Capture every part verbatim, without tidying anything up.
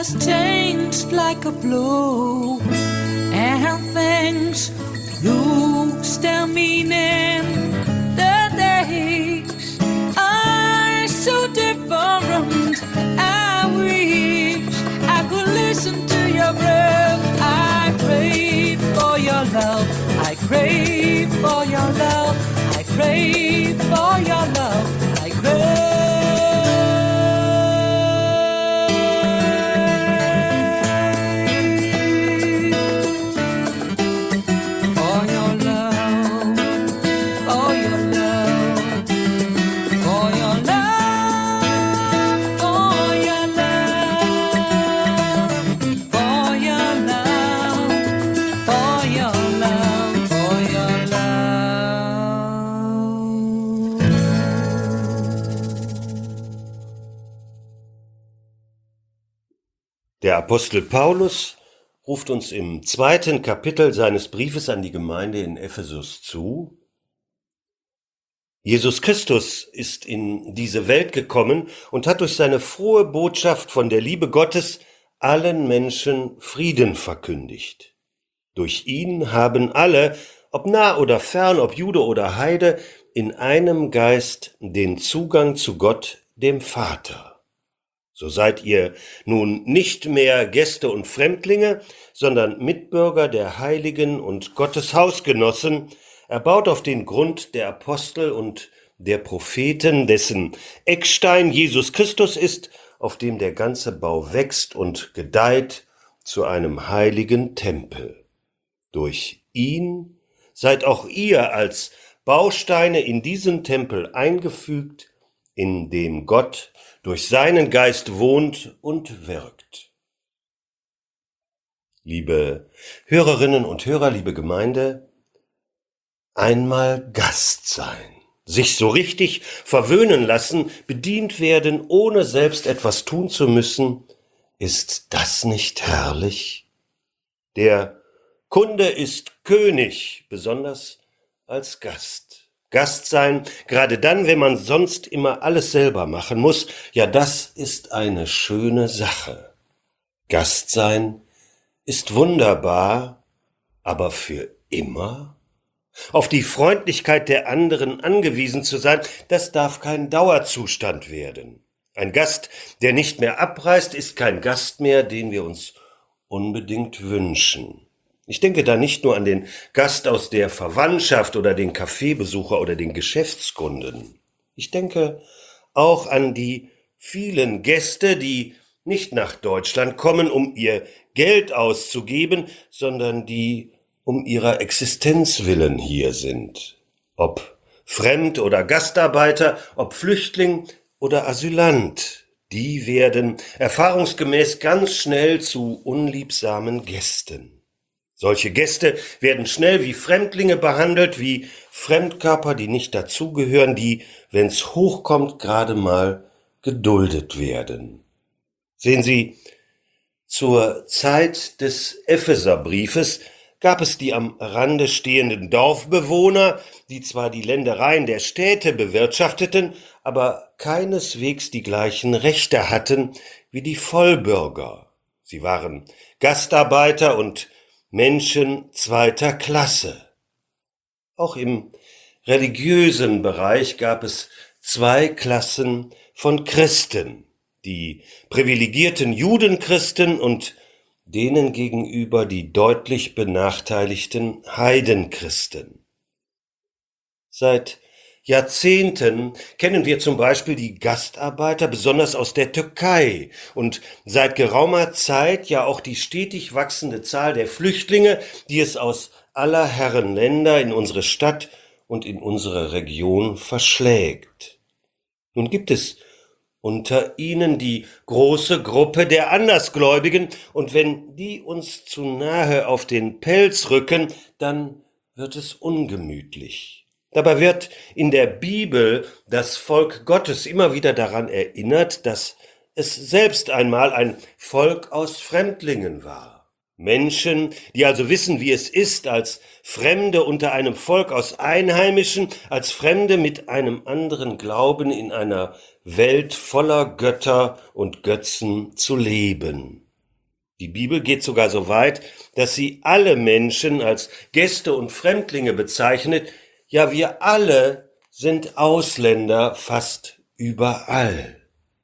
has changed like a blow, and things lose their meaning. The days are so different. I wish I could listen to your breath. I crave for your love. I crave for your love. I crave for your love. I crave. Der Apostel Paulus ruft uns im zweiten Kapitel seines Briefes an die Gemeinde in Ephesus zu: Jesus Christus ist in diese Welt gekommen und hat durch seine frohe Botschaft von der Liebe Gottes allen Menschen Frieden verkündigt. Durch ihn haben alle, ob nah oder fern, ob Jude oder Heide, in einem Geist den Zugang zu Gott, dem Vater. So seid ihr nun nicht mehr Gäste und Fremdlinge, sondern Mitbürger der Heiligen und Gottes Hausgenossen, erbaut auf den Grund der Apostel und der Propheten, dessen Eckstein Jesus Christus ist, auf dem der ganze Bau wächst und gedeiht zu einem heiligen Tempel. Durch ihn seid auch ihr als Bausteine in diesen Tempel eingefügt, in dem Gott durch seinen Geist wohnt und wirkt. Liebe Hörerinnen und Hörer, liebe Gemeinde, einmal Gast sein, sich so richtig verwöhnen lassen, bedient werden, ohne selbst etwas tun zu müssen, ist das nicht herrlich? Der Kunde ist König, besonders als Gast. Gast sein, gerade dann, wenn man sonst immer alles selber machen muss, ja, das ist eine schöne Sache. Gast sein ist wunderbar, aber für immer? Auf die Freundlichkeit der anderen angewiesen zu sein, das darf kein Dauerzustand werden. Ein Gast, der nicht mehr abreist, ist kein Gast mehr, den wir uns unbedingt wünschen. Ich denke da nicht nur an den Gast aus der Verwandtschaft oder den Kaffeebesucher oder den Geschäftskunden. Ich denke auch an die vielen Gäste, die nicht nach Deutschland kommen, um ihr Geld auszugeben, sondern die um ihrer Existenz willen hier sind. Ob Fremd- oder Gastarbeiter, ob Flüchtling oder Asylant, die werden erfahrungsgemäß ganz schnell zu unliebsamen Gästen. Solche Gäste werden schnell wie Fremdlinge behandelt, wie Fremdkörper, die nicht dazugehören, die, wenn's hochkommt, gerade mal geduldet werden. Sehen Sie, zur Zeit des Epheserbriefes gab es die am Rande stehenden Dorfbewohner, die zwar die Ländereien der Städte bewirtschafteten, aber keineswegs die gleichen Rechte hatten wie die Vollbürger. Sie waren Gastarbeiter und Menschen zweiter Klasse. Auch im religiösen Bereich gab es zwei Klassen von Christen, die privilegierten Judenchristen und denen gegenüber die deutlich benachteiligten Heidenchristen. Seit Jahrzehnten kennen wir zum Beispiel die Gastarbeiter, besonders aus der Türkei, und seit geraumer Zeit ja auch die stetig wachsende Zahl der Flüchtlinge, die es aus aller Herren Länder in unsere Stadt und in unsere Region verschlägt. Nun gibt es unter ihnen die große Gruppe der Andersgläubigen, und wenn die uns zu nahe auf den Pelz rücken, dann wird es ungemütlich. Dabei wird in der Bibel das Volk Gottes immer wieder daran erinnert, dass es selbst einmal ein Volk aus Fremdlingen war. Menschen, die also wissen, wie es ist, als Fremde unter einem Volk aus Einheimischen, als Fremde mit einem anderen Glauben in einer Welt voller Götter und Götzen zu leben. Die Bibel geht sogar so weit, dass sie alle Menschen als Gäste und Fremdlinge bezeichnet. Ja, wir alle sind Ausländer fast überall.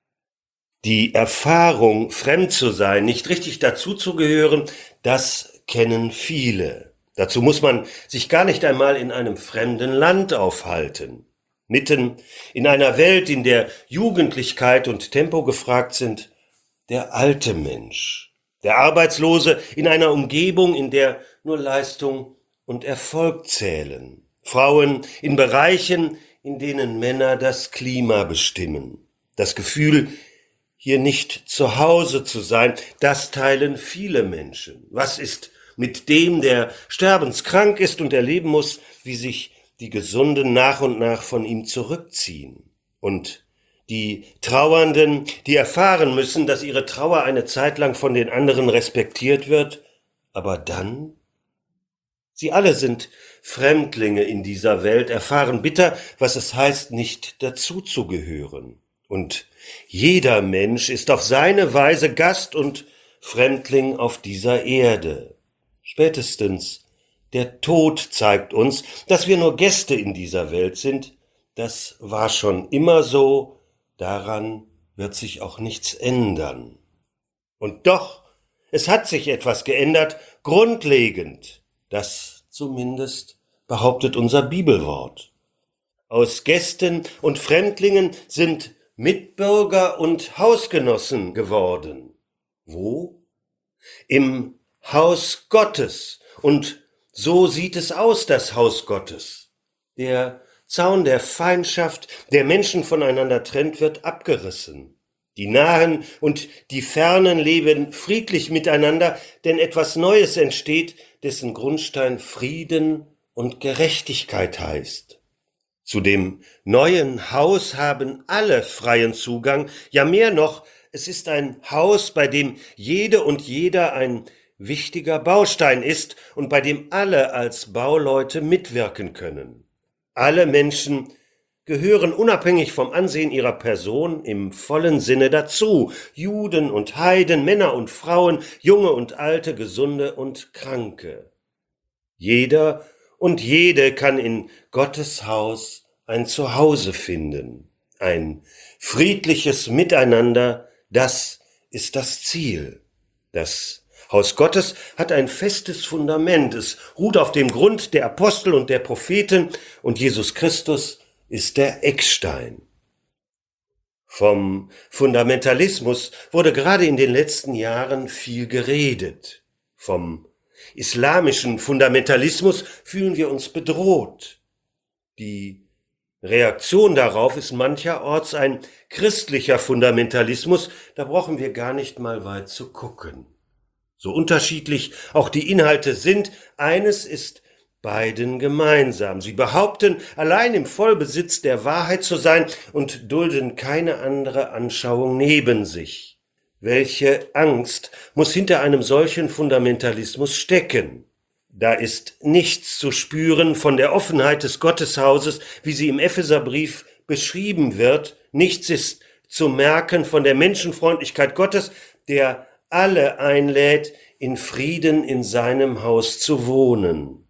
Die Erfahrung, fremd zu sein, nicht richtig dazuzugehören, das kennen viele. Dazu muss man sich gar nicht einmal in einem fremden Land aufhalten. Mitten in einer Welt, in der Jugendlichkeit und Tempo gefragt sind, der alte Mensch, der Arbeitslose in einer Umgebung, in der nur Leistung und Erfolg zählen. Frauen in Bereichen, in denen Männer das Klima bestimmen. Das Gefühl, hier nicht zu Hause zu sein, das teilen viele Menschen. Was ist mit dem, der sterbenskrank ist und erleben muss, wie sich die Gesunden nach und nach von ihm zurückziehen? Und die Trauernden, die erfahren müssen, dass ihre Trauer eine Zeit lang von den anderen respektiert wird, aber dann? Sie alle sind Fremdlinge in dieser Welt, erfahren bitter, was es heißt, nicht dazuzugehören. Und jeder Mensch ist auf seine Weise Gast und Fremdling auf dieser Erde. Spätestens der Tod zeigt uns, dass wir nur Gäste in dieser Welt sind. Das war schon immer so, daran wird sich auch nichts ändern. Und doch, es hat sich etwas geändert, grundlegend. Das zumindest behauptet unser Bibelwort. Aus Gästen und Fremdlingen sind Mitbürger und Hausgenossen geworden. Wo? Im Haus Gottes. Und so sieht es aus, das Haus Gottes. Der Zaun der Feindschaft, der Menschen voneinander trennt, wird abgerissen. Die Nahen und die Fernen leben friedlich miteinander, denn etwas Neues entsteht, dessen Grundstein Frieden und Gerechtigkeit heißt. Zu dem neuen Haus haben alle freien Zugang, ja mehr noch, es ist ein Haus, bei dem jede und jeder ein wichtiger Baustein ist und bei dem alle als Bauleute mitwirken können. Alle Menschen gehören unabhängig vom Ansehen ihrer Person im vollen Sinne dazu, Juden und Heiden, Männer und Frauen, Junge und Alte, Gesunde und Kranke. Jeder und jede kann in Gottes Haus ein Zuhause finden, ein friedliches Miteinander, das ist das Ziel. Das Haus Gottes hat ein festes Fundament, es ruht auf dem Grund der Apostel und der Propheten und Jesus Christus ist der Eckstein. Vom Fundamentalismus wurde gerade in den letzten Jahren viel geredet. Vom islamischen Fundamentalismus fühlen wir uns bedroht. Die Reaktion darauf ist mancherorts ein christlicher Fundamentalismus, da brauchen wir gar nicht mal weit zu gucken. So unterschiedlich auch die Inhalte sind, eines ist beiden gemeinsam. Sie behaupten, allein im Vollbesitz der Wahrheit zu sein und dulden keine andere Anschauung neben sich. Welche Angst muss hinter einem solchen Fundamentalismus stecken? Da ist nichts zu spüren von der Offenheit des Gotteshauses, wie sie im Epheserbrief beschrieben wird. Nichts ist zu merken von der Menschenfreundlichkeit Gottes, der alle einlädt, in Frieden in seinem Haus zu wohnen.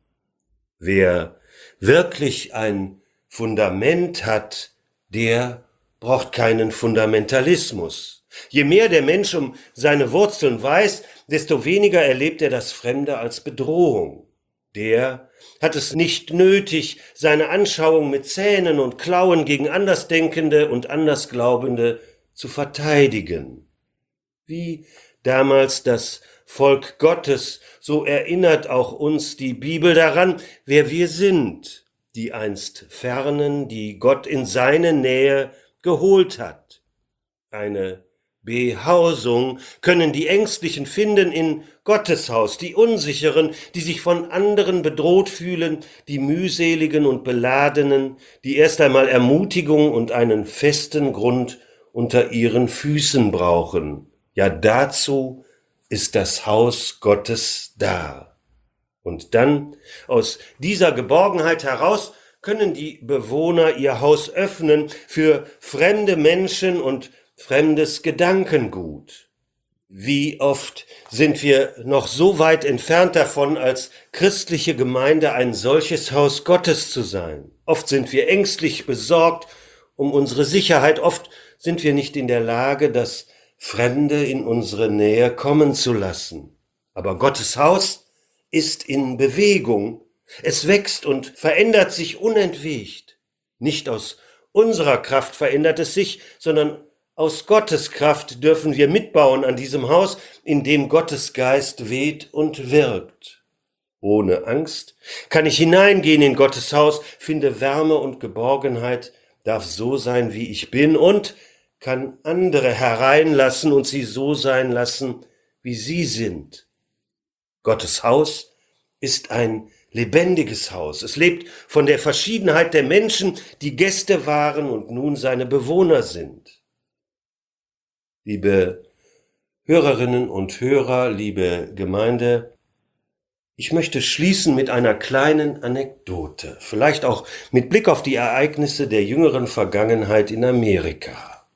Wer wirklich ein Fundament hat, der braucht keinen Fundamentalismus. Je mehr der Mensch um seine Wurzeln weiß, desto weniger erlebt er das Fremde als Bedrohung. Der hat es nicht nötig, seine Anschauung mit Zähnen und Klauen gegen Andersdenkende und Andersglaubende zu verteidigen. Wie damals das Volk Gottes, so erinnert auch uns die Bibel daran, wer wir sind, die einst Fernen, die Gott in seine Nähe geholt hat. Eine Behausung können die Ängstlichen finden in Gottes Haus, die Unsicheren, die sich von anderen bedroht fühlen, die Mühseligen und Beladenen, die erst einmal Ermutigung und einen festen Grund unter ihren Füßen brauchen. Ja, dazu ist das Haus Gottes da. Und dann, aus dieser Geborgenheit heraus, können die Bewohner ihr Haus öffnen für fremde Menschen und fremdes Gedankengut. Wie oft sind wir noch so weit entfernt davon, als christliche Gemeinde ein solches Haus Gottes zu sein. Oft sind wir ängstlich besorgt um unsere Sicherheit. Oft sind wir nicht in der Lage, das Fremde in unsere Nähe kommen zu lassen. Aber Gottes Haus ist in Bewegung. Es wächst und verändert sich unentwegt. Nicht aus unserer Kraft verändert es sich, sondern aus Gottes Kraft dürfen wir mitbauen an diesem Haus, in dem Gottes Geist weht und wirkt. Ohne Angst kann ich hineingehen in Gottes Haus, finde Wärme und Geborgenheit, darf so sein, wie ich bin und kann andere hereinlassen und sie so sein lassen, wie sie sind. Gottes Haus ist ein lebendiges Haus. Es lebt von der Verschiedenheit der Menschen, die Gäste waren und nun seine Bewohner sind. Liebe Hörerinnen und Hörer, liebe Gemeinde, ich möchte schließen mit einer kleinen Anekdote, vielleicht auch mit Blick auf die Ereignisse der jüngeren Vergangenheit in Amerika.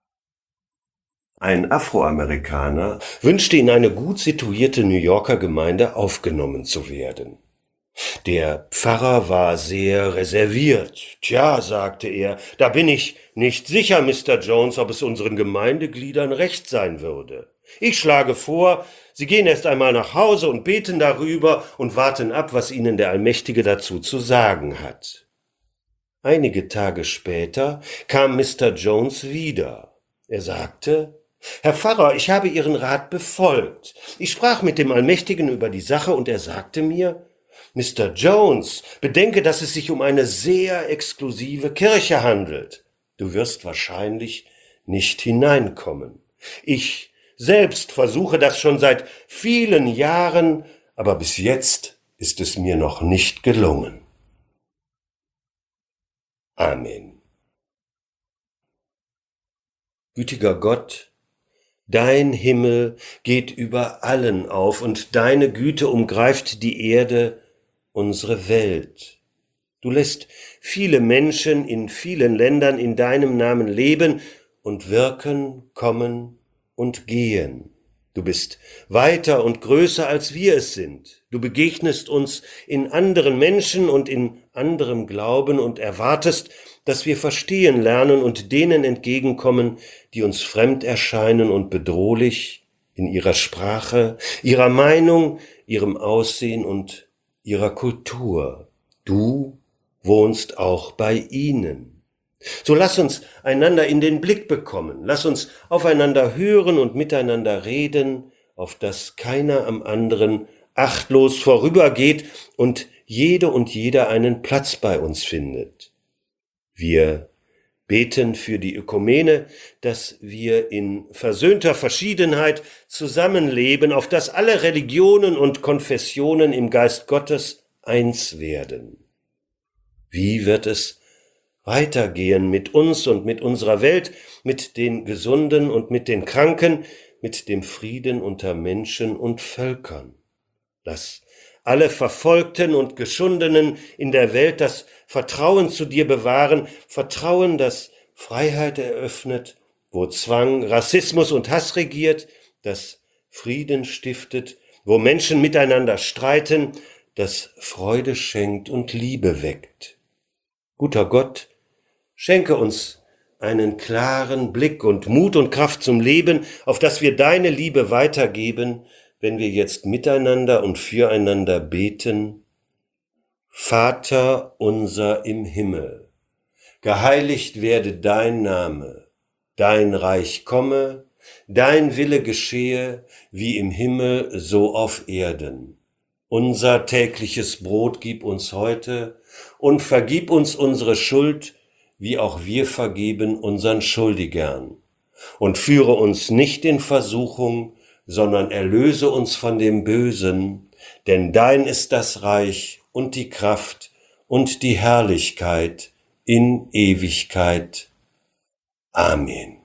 Ein Afroamerikaner wünschte in eine gut situierte New Yorker Gemeinde aufgenommen zu werden. Der Pfarrer war sehr reserviert. Tja, sagte er, da bin ich nicht sicher, Mister Jones, ob es unseren Gemeindegliedern recht sein würde. Ich schlage vor, Sie gehen erst einmal nach Hause und beten darüber und warten ab, was Ihnen der Allmächtige dazu zu sagen hat. Einige Tage später kam Mister Jones wieder. Er sagte, Herr Pfarrer, ich habe Ihren Rat befolgt. Ich sprach mit dem Allmächtigen über die Sache und er sagte mir, Mister Jones, bedenke, dass es sich um eine sehr exklusive Kirche handelt. Du wirst wahrscheinlich nicht hineinkommen. Ich selbst versuche das schon seit vielen Jahren, aber bis jetzt ist es mir noch nicht gelungen. Amen. Gütiger Gott, dein Himmel geht über allen auf und deine Güte umgreift die Erde, unsere Welt. Du lässt viele Menschen in vielen Ländern in deinem Namen leben und wirken, kommen und gehen. Du bist weiter und größer, als wir es sind. Du begegnest uns in anderen Menschen und in anderem Glauben und erwartest, dass wir verstehen lernen und denen entgegenkommen, die uns fremd erscheinen und bedrohlich in ihrer Sprache, ihrer Meinung, ihrem Aussehen und ihrer Kultur. Du wohnst auch bei ihnen. So lass uns einander in den Blick bekommen, lass uns aufeinander hören und miteinander reden, auf dass keiner am anderen achtlos vorübergeht und jede und jeder einen Platz bei uns findet. Wir beten für die Ökumene, dass wir in versöhnter Verschiedenheit zusammenleben, auf dass alle Religionen und Konfessionen im Geist Gottes eins werden. Wie wird es weitergehen mit uns und mit unserer Welt, mit den Gesunden und mit den Kranken, mit dem Frieden unter Menschen und Völkern? Lass alle Verfolgten und Geschundenen in der Welt das Vertrauen zu dir bewahren, Vertrauen, das Freiheit eröffnet, wo Zwang, Rassismus und Hass regiert, das Frieden stiftet, wo Menschen miteinander streiten, das Freude schenkt und Liebe weckt. Guter Gott, schenke uns einen klaren Blick und Mut und Kraft zum Leben, auf dass wir deine Liebe weitergeben, wenn wir jetzt miteinander und füreinander beten. Vater unser im Himmel, geheiligt werde dein Name, dein Reich komme, dein Wille geschehe, wie im Himmel, so auf Erden. Unser tägliches Brot gib uns heute und vergib uns unsere Schuld, wie auch wir vergeben unseren Schuldigern. Und führe uns nicht in Versuchung, sondern erlöse uns von dem Bösen, denn dein ist das Reich und die Kraft und die Herrlichkeit in Ewigkeit. Amen.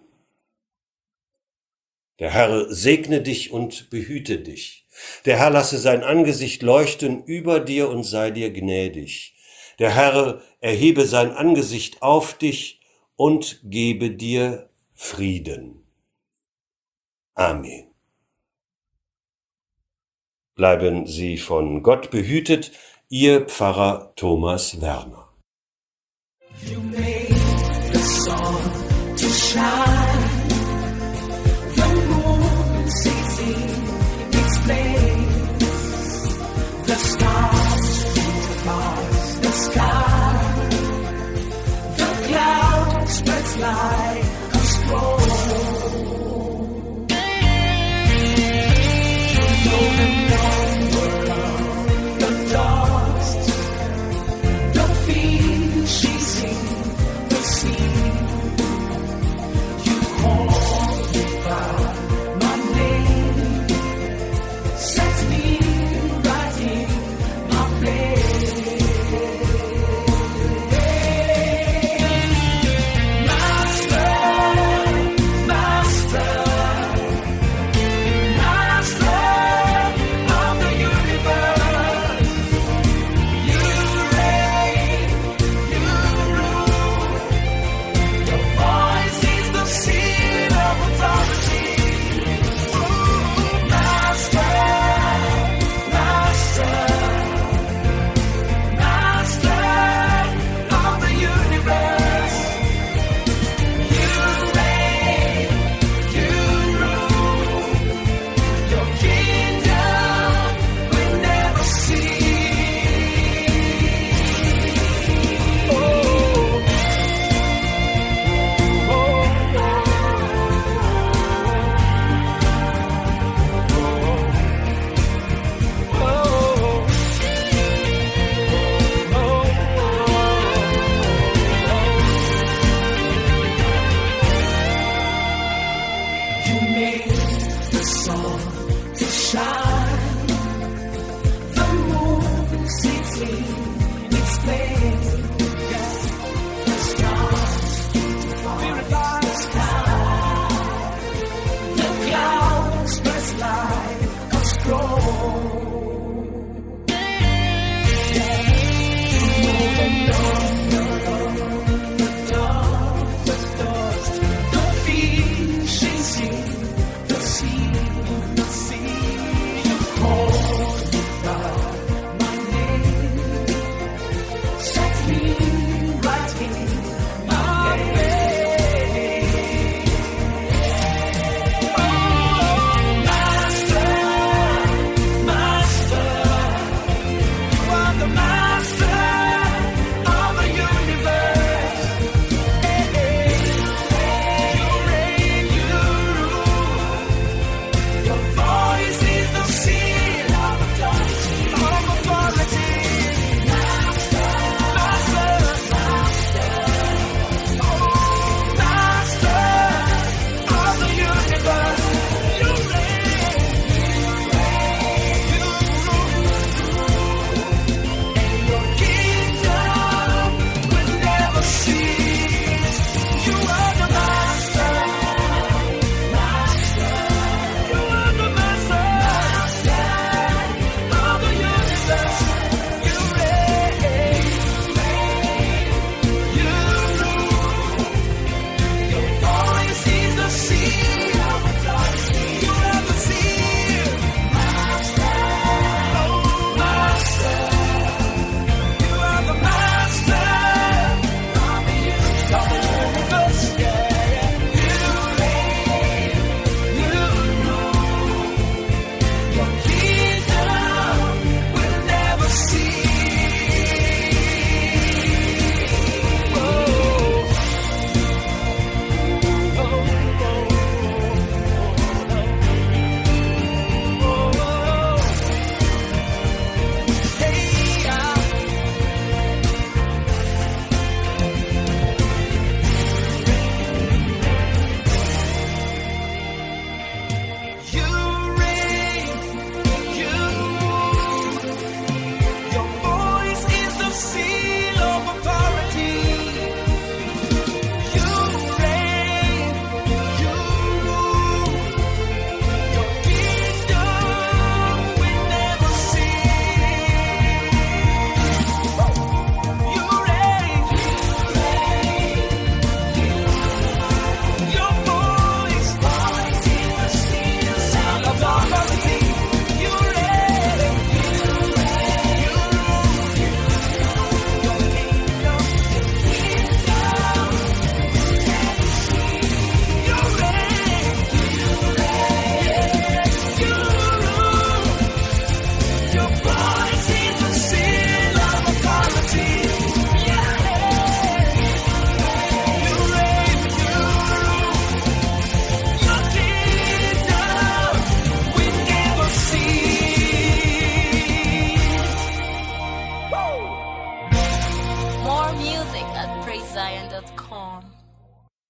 Der Herr segne dich und behüte dich. Der Herr lasse sein Angesicht leuchten über dir und sei dir gnädig. Der Herr erhebe sein Angesicht auf dich und gebe dir Frieden. Amen. Bleiben Sie von Gott behütet, Ihr Pfarrer Thomas Werner. You made the sun to shine, the moon sits in its place, the stars pass the sky, the cloud spreads like a scroll. You know the number of the dust, the fishes in the sea. You call me by my name, set me right in my place. Master, Master, Master of the universe. You reign, you rule. Your voice is the seal of authority. Master, Master, Master of the universe. You reign, you rule. Your kingdom will never cease. Oh, you made the sun to shine, the moon sits in its place,